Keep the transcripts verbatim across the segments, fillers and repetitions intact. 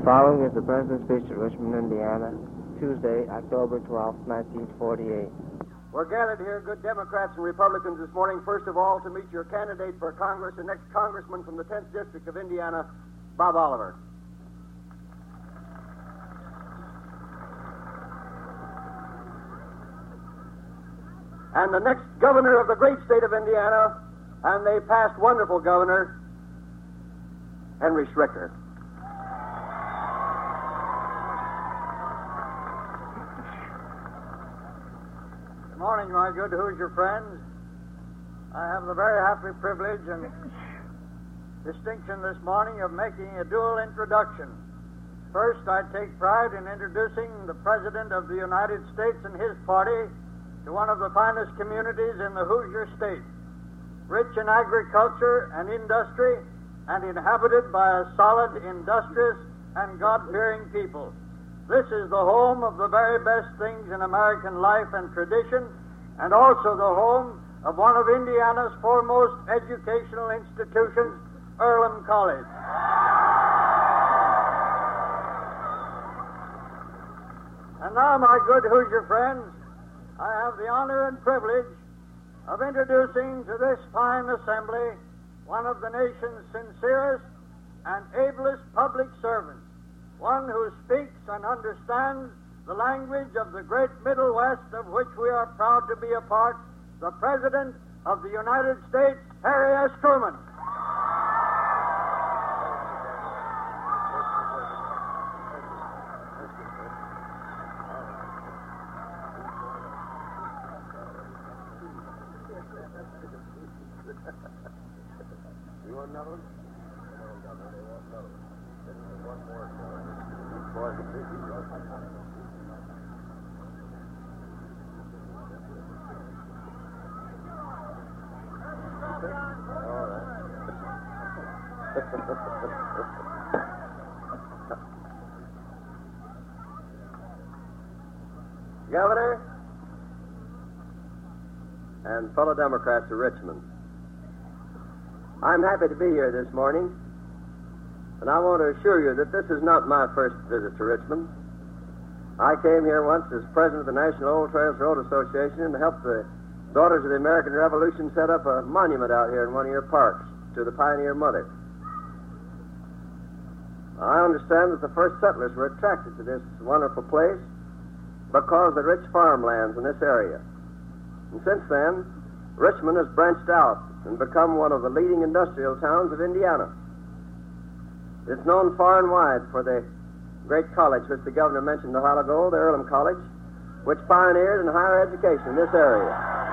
Following is the President's speech at Richmond, Indiana, Tuesday, October twelfth, nineteen forty-eight. We're gathered here, good Democrats and Republicans, this morning, first of all, to meet your candidate for Congress, the next congressman from the tenth District of Indiana, Bob Oliver. And the next governor of the great state of Indiana, and the past wonderful governor, Henry Schricker. Good morning, my good Hoosier friends. I have the very happy privilege and distinction this morning of making a dual introduction. First, I take pride in introducing the President of the United States and his party to one of the finest communities in the Hoosier State, rich in agriculture and industry, and inhabited by a solid, industrious, and God-fearing people. This is the home of the very best things in American life and tradition, and also the home of one of Indiana's foremost educational institutions, Earlham College. And now, my good Hoosier friends, I have the honor and privilege of introducing to this fine assembly one of the nation's sincerest and ablest public servants, one who speaks and understands the language of the great Middle West of which we are proud to be a part, the President of the United States, Harry S. Truman. You want another one? One more. All right. Governor and fellow Democrats of Richmond, I'm happy to be here this morning, and I want to assure you that this is not my first visit to Richmond. I came here once as president of the National Old Trails Road Association and helped the Daughters of the American Revolution set up a monument out here in one of your parks to the pioneer mother. I understand that the first settlers were attracted to this wonderful place because of the rich farmlands in this area. And since then, Richmond has branched out and become one of the leading industrial towns of Indiana. It's known far and wide for the great college which the governor mentioned a while ago, the Earlham College, which pioneered in higher education in this area.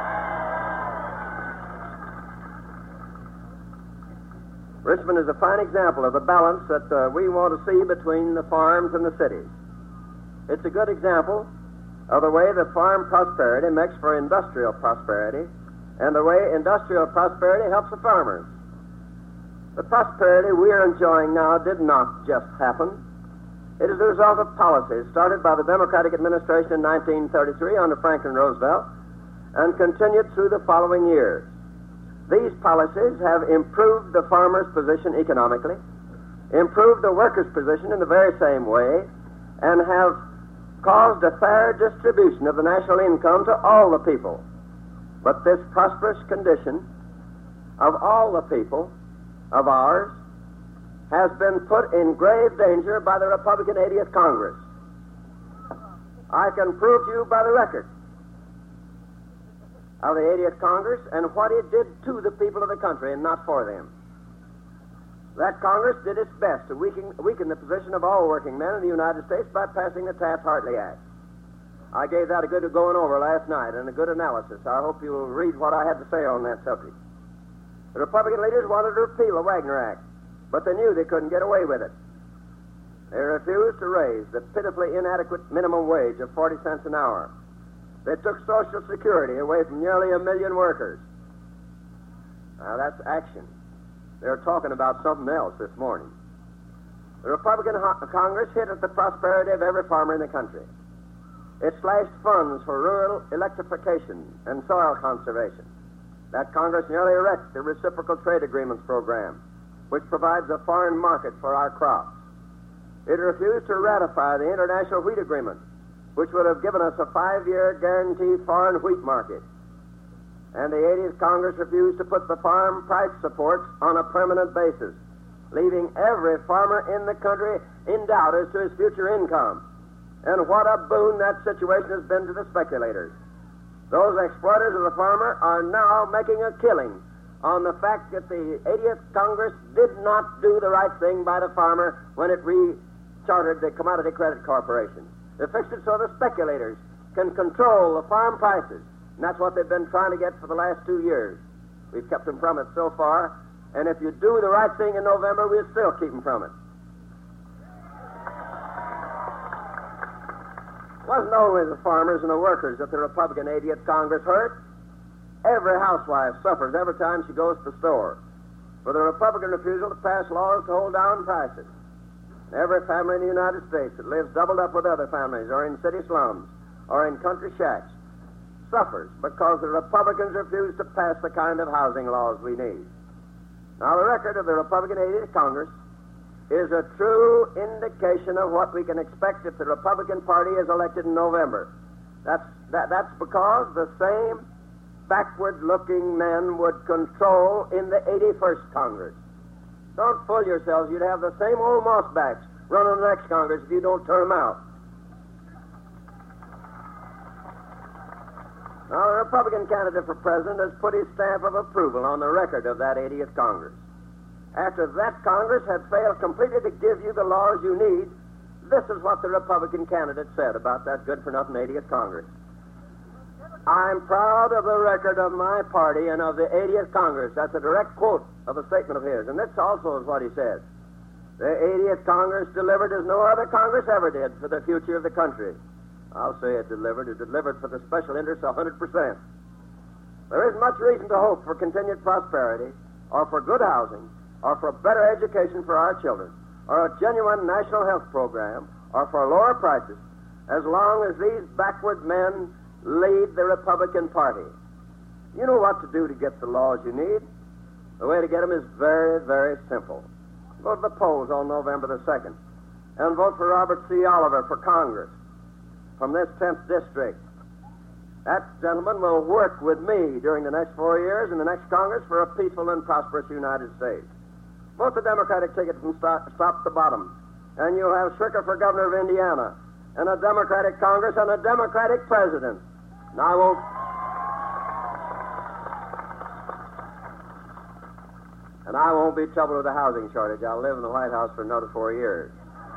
Richmond is a fine example of the balance that uh, we want to see between the farms and the cities. It's a good example of the way the farm prosperity makes for industrial prosperity, and the way industrial prosperity helps the farmers. The prosperity we are enjoying now did not just happen. It is the result of policies started by the Democratic administration in nineteen thirty-three under Franklin Roosevelt and continued through the following years. These policies have improved the farmer's position economically, improved the worker's position in the very same way, and have caused a fair distribution of the national income to all the people. But this prosperous condition of all the people of ours has been put in grave danger by the Republican eightieth Congress. I can prove to you by the record of the eightieth Congress and what it did to the people of the country and not for them. That Congress did its best to weaken, weaken the position of all working men in the United States by passing the Taft-Hartley Act. I gave that a good going over last night and a good analysis. I hope you'll read what I had to say on that subject. The Republican leaders wanted to repeal the Wagner Act, but they knew they couldn't get away with it. They refused to raise the pitifully inadequate minimum wage of forty cents an hour. They took Social Security away from nearly a million workers. Now, that's action. They're talking about something else this morning. The Republican ho- Congress hit at the prosperity of every farmer in the country. It slashed funds for rural electrification and soil conservation. That Congress nearly wrecked the Reciprocal Trade Agreements program, which provides a foreign market for our crops. It refused to ratify the International Wheat Agreement, which would have given us a five-year guaranteed foreign wheat market. And the eightieth Congress refused to put the farm price supports on a permanent basis, leaving every farmer in the country in doubt as to his future income. And what a boon that situation has been to the speculators. Those exploiters of the farmer are now making a killing on the fact that the eightieth Congress did not do the right thing by the farmer when it rechartered the Commodity Credit Corporation. They fixed it so the speculators can control the farm prices, and that's what they've been trying to get for the last two years. We've kept them from it so far, and if you do the right thing in November, we'll still keep them from it. It wasn't only the farmers and the workers that the Republican eightieth Congress hurt. Every housewife suffers every time she goes to the store for the Republican refusal to pass laws to hold down prices. Every family in the United States that lives doubled up with other families or in city slums or in country shacks suffers because the Republicans refuse to pass the kind of housing laws we need. Now, the record of the Republican eightieth Congress is a true indication of what we can expect if the Republican Party is elected in November. That's, that, that's because the same backward-looking men would control in the eighty-first Congress. Don't fool yourselves. You'd have the same old mossbacks running the next Congress if you don't turn them out. Now, the Republican candidate for president has put his stamp of approval on the record of that eightieth Congress. After that Congress had failed completely to give you the laws you need, this is what the Republican candidate said about that good-for-nothing eightieth Congress. I'm proud of the record of my party and of the eightieth Congress. That's a direct quote of a statement of his, and this also is what he said. The eightieth Congress delivered as no other Congress ever did for the future of the country. I'll say it delivered. It delivered for the special interests one hundred percent. There isn't much reason to hope for continued prosperity, or for good housing, or for better education for our children, or a genuine national health program, or for lower prices, as long as these backward men lead the Republican Party. You know what to do to get the laws you need. The way to get them is very, very simple. Go to the polls on November the second and vote for Robert C. Oliver for Congress from this tenth district. That gentleman will work with me during the next four years in the next Congress for a peaceful and prosperous United States. Vote the Democratic ticket from stop, stop to bottom, and you'll have Schricker for governor of Indiana, and a Democratic Congress and a Democratic president. And I won't... And I won't be troubled with the housing shortage. I'll live in the White House for another four years.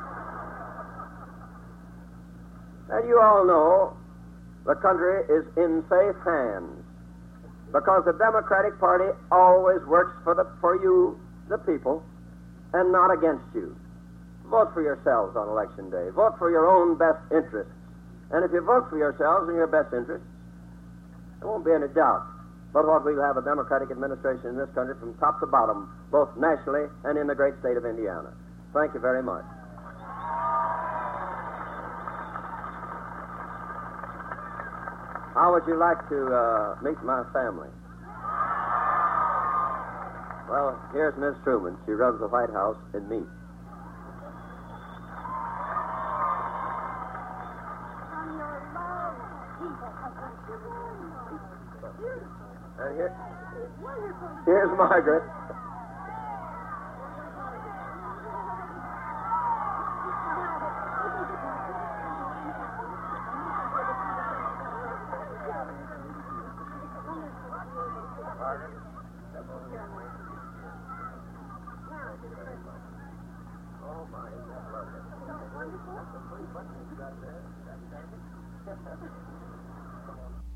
And you all know the country is in safe hands because the Democratic Party always works for the for you, the people, and not against you. Vote for yourselves on Election Day. Vote for your own best interests. And if you vote for yourselves and your best interests, there won't be any doubt but what we'll have a Democratic administration in this country from top to bottom, both nationally and in the great state of Indiana. Thank you very much. How would you like to uh, meet my family? Well, here's Miss Truman. She runs the White House and me. And here, here's Margaret. Oh, my, isn't that lovely? That's a pretty button you got there.